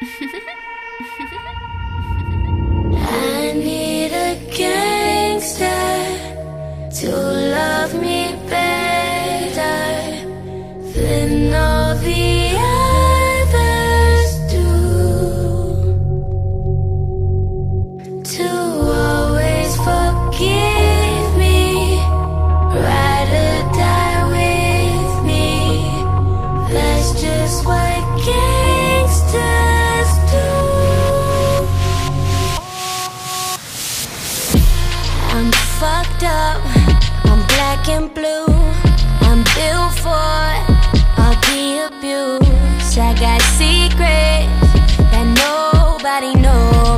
I need a gangster to love me better than all the others do, to always forgive me, ride or die with me. That's just what gangsters do. I'm fucked up, I'm black and blue, I'm built for all the abuse. I got secrets that nobody knows.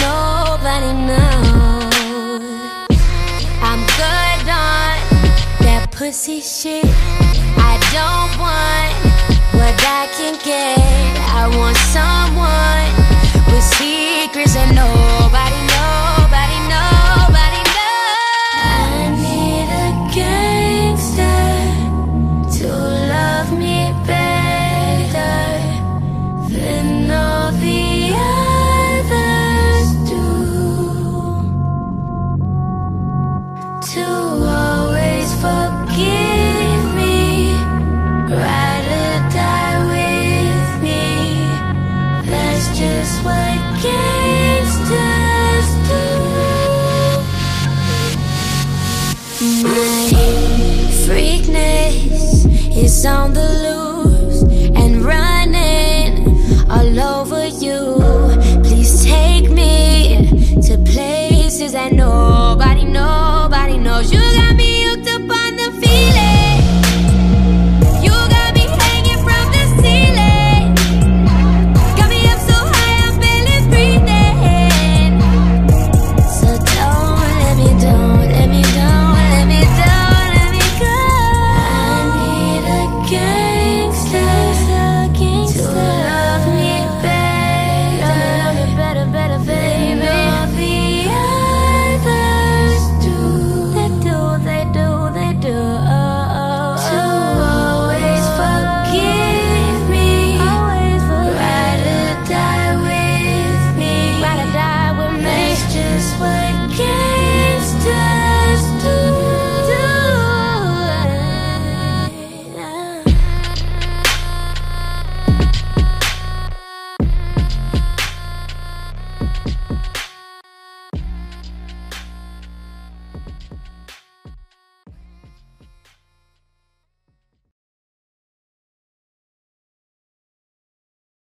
I'm good on that pussy shit. I don't want what I can get. I want someone with secrets that nobody knows. I need a gangster to love me better than all the others do, to always forgive me, ride or die with me. That's just what gangsters do. My freakness is on the